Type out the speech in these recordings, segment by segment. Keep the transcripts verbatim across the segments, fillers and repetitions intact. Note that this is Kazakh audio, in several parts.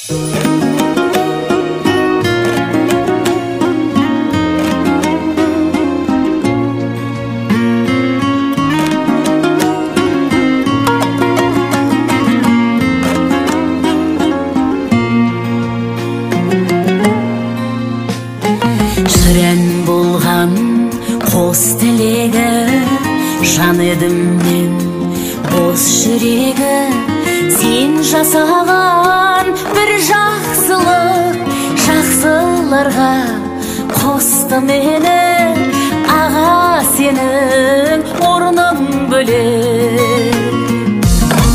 Жүрен болған қос тілегі, жан едім мен бос жүрегі. Сен жасаған бір жақсылық, жақсыларға қосты мені. Аға, сенің орның бөлек.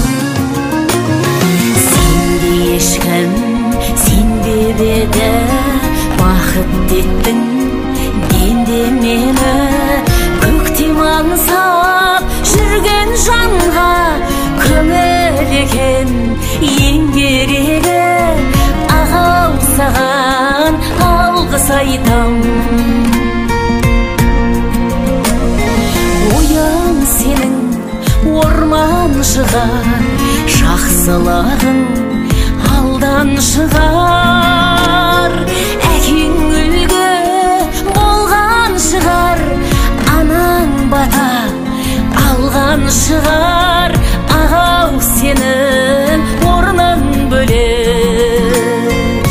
Сенде ешкім сенбеп еді, бақыт еттің денде мені. Көктем аңсап жүрген жанға көңіл екен ең керегі. Ағау, саған алғыс айтам. Ойың сенің орман шығар, жақсылығың алдан шығар. Әкең үлгі болған шығар, анаң бата алған шығар. Ағау, сенің орның бөлек.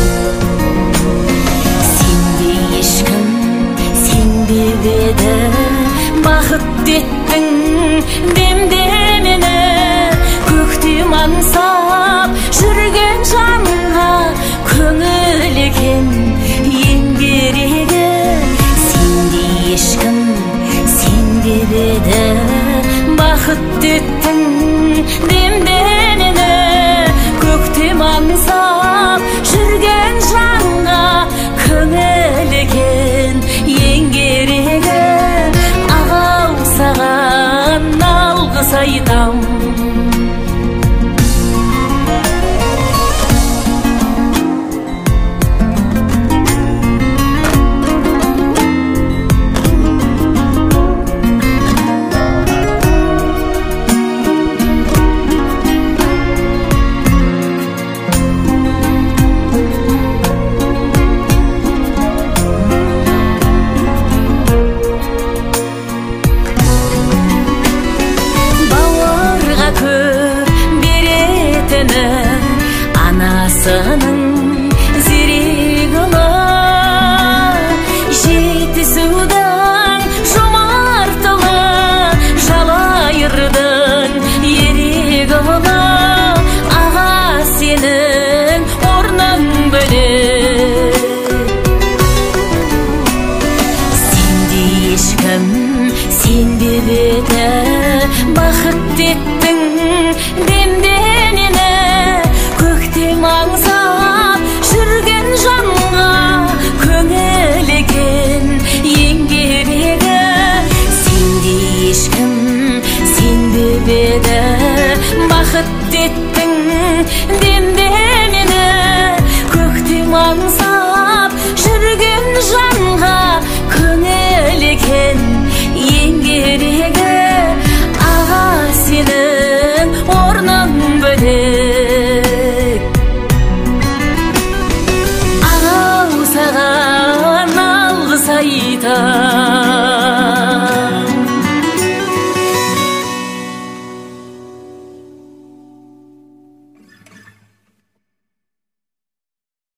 Сенде ешкім сенбеп еді, бақыт еттің демде мені. Көктем аңсап жүрген жанға көңіл екен ең керегі. Сенде ешкім сенбеп еді, бақыт еттің демде мені. Көктем аңсап жүрген жанға көңіл екен ең керегі. Ағау, саған алғыс айтам. Анасының зерек ұлы, жетісудің жомарт ұлы, жалайырдың ерек ұлы. Аға, сенің орның бөлек. Сенде ешкім сенбеп еді, бақыт еттің демде мені. Көктем аңсап жүрген жанға көңіл екен ең керегі. Сенде ешкім сенбеп еді, бақыт еттің демде мені. Көктем аңсап